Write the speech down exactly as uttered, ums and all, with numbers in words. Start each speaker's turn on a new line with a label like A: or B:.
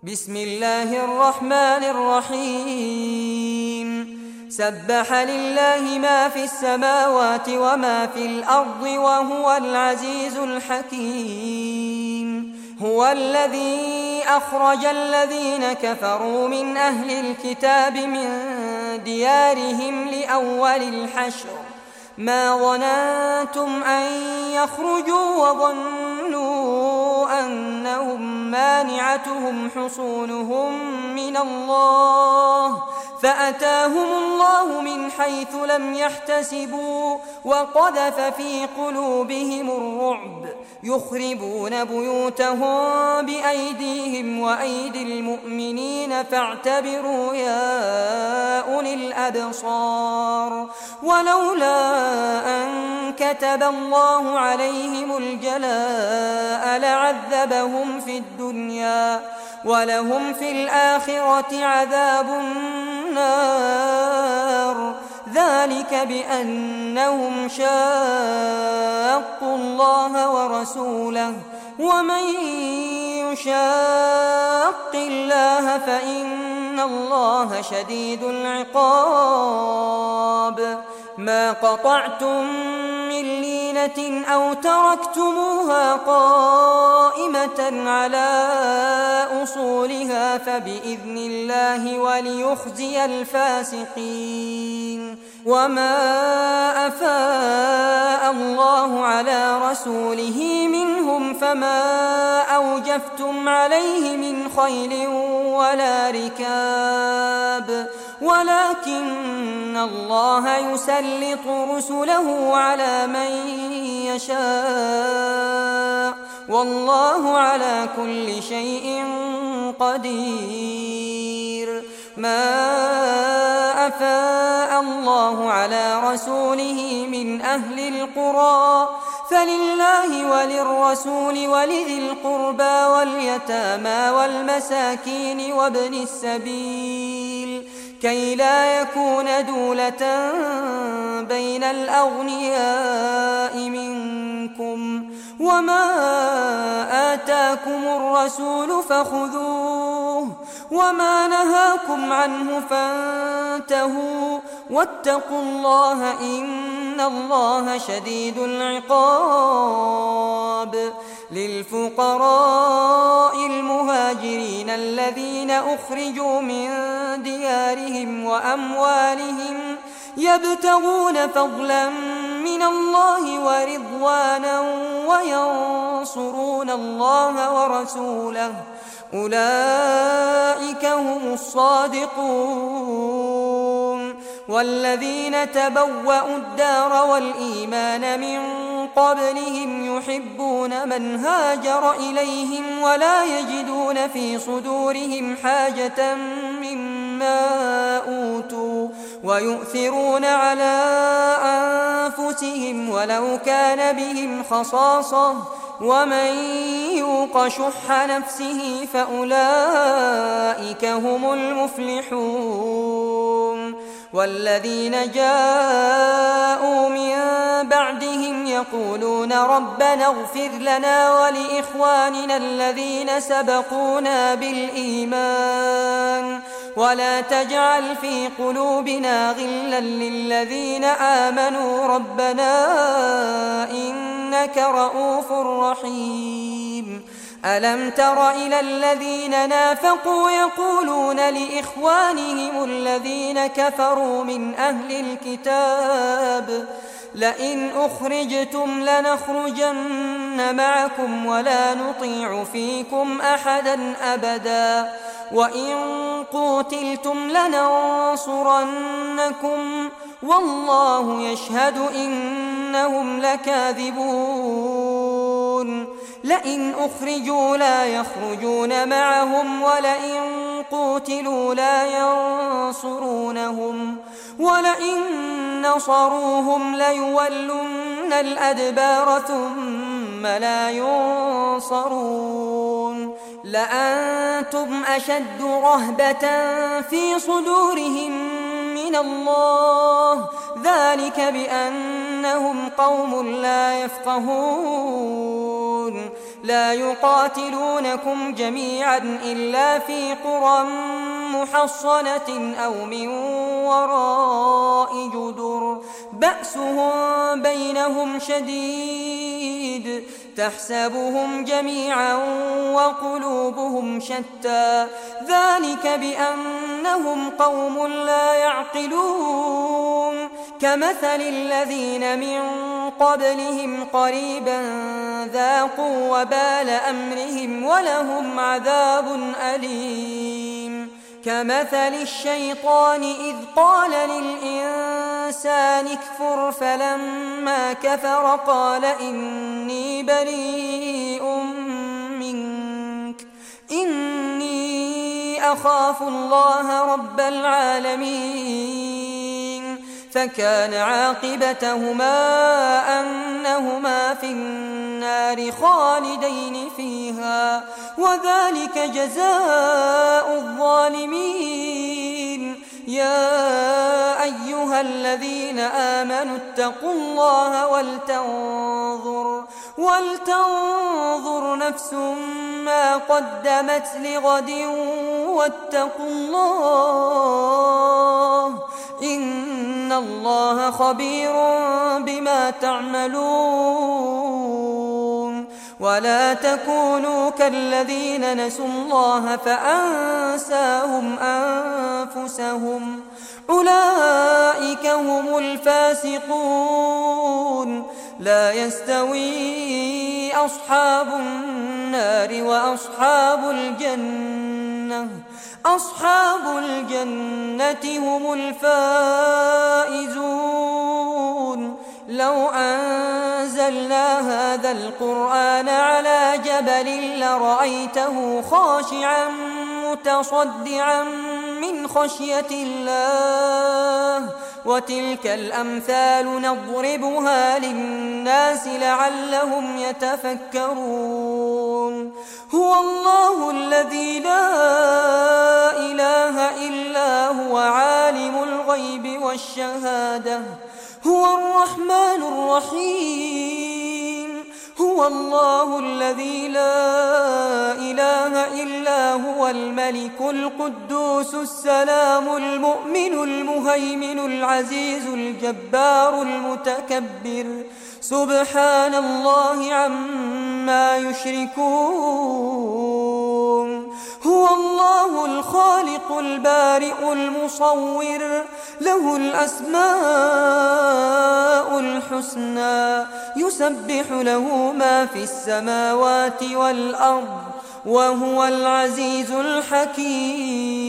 A: بسم الله الرحمن الرحيم سبح لله ما في السماوات وما في الأرض وهو العزيز الحكيم هو الذي أخرج الذين كفروا من أهل الكتاب من ديارهم لأول الحشر ما ظننتم أن يخرجوا وظنوا أنهم مانعتهم حصونهم من الله فأتاهم الله من حيث لم يحتسبوا وقذف في قلوبهم الرعب يخربون بيوتهم بأيديهم وأيدي المؤمنين فاعتبروا يا أولي الأبصار ولولا أن كتب الله عليهم الجلاء لعذبهم في الدنيا ولهم في الآخرة عذاب النار ذلك بأنهم شاقوا الله ورسوله ومن يشاق الله فإن الله شديد العقاب ما قطعتم من لينة أو تركتموها قائمة على أصولها فبإذن الله وليخزي الفاسقين وما أفاء الله على رسوله منهم فما أوجفتم عليه من خيل ولا ركاب ولكن الله يسلط رسله على من يشاء والله على كل شيء قدير ما أفاء الله على رسوله من أهل القرى فلله وللرسول ولذي القربى واليتامى والمساكين وابن السبيل كي لا يكون دولة بين الأغنياء منكم وما آتاكم الرسول فخذوه وما نهاكم عنه فانتهوا واتقوا الله إن الله شديد العقاب للفقراء المهاجرين الذين أخرجوا من ديارهم وأموالهم يبتغون فضلا من الله ورضوانا وينصرون الله ورسوله أولئك هم الصادقون والذين تبوأوا الدار والإيمان من قبلهم يحبون من هاجر إليهم ولا يجدون في صدورهم حاجة مما أوتوا ويؤثرون على أنفسهم ولو كان بهم خصاصة ومن يوق شح نفسه فأولئك هم المفلحون والذين جاءوا من بعدهم يقولون ربنا اغفر لنا ولإخواننا الذين سبقونا بالإيمان ولا تجعل في قلوبنا غلا للذين آمنوا ربنا إنك رؤوف رحيم ألم تر إلى الذين نافقوا يقولون لإخوانهم الذين كفروا من أهل الكتاب لئن أخرجتم لنخرجن معكم ولا نطيع فيكم أحدا أبدا وإن قوتلتم لننصرنكم والله يشهد إنهم لكاذبون لئن أخرجوا لا يخرجون معهم ولئن قوتلوا لا ينصرونهم ولئن نصروهم ليولن الأدبار ثم لا ينصرون لأنتم أشد رهبة في صدورهم من الله ذلك بأنهم قوم لا يفقهون لا يقاتلونكم جميعا إلا في قرى محصنة أو من وراء جدر بأسهم بينهم شديد تحسبهم جميعا وقلوبهم شتى ذلك بأنهم قوم لا يعقلون كمثل الذين من قبلهم قريبا ذاقوا وبال أمرهم ولهم عذاب أليم كمثل الشيطان إذ قال للإنسان اكفر فلما كفر قال إني بريء منك إني أخاف الله رب العالمين فكان عاقبتهما أنهما في النار خالدين فيها وذلك جزاء الظالمين يا أيها الذين آمنوا اتقوا الله ولتنظر ولتنظر نفس ما قدمت لغد واتقوا الله إن الله خبير بما تعملون ولا تكونوا كالذين نسوا الله فأنساهم أنفسهم أولئك هم الفاسقون لا يستوي أصحاب النار وأصحاب الجنة أصحاب الجنة هم الفائزون لو أنزلنا هذا القرآن على جبل لرأيته خاشعا متصدعا من خشية الله وتلك الأمثال نضربها للناس لعلهم يتفكرون هو الله الذي لا إله إلا هو عالم الغيب والشهادة هو الرحمن الرحيم هو الله الذي لا إله إلا هو الملك القدوس السلام المؤمن المهيمن العزيز الجبار المتكبر سبحان الله عما يشركون هو الله الخالق البارئ المصور له الأسماء الحسنى يسبح له ما في السماوات والأرض وهو العزيز الحكيم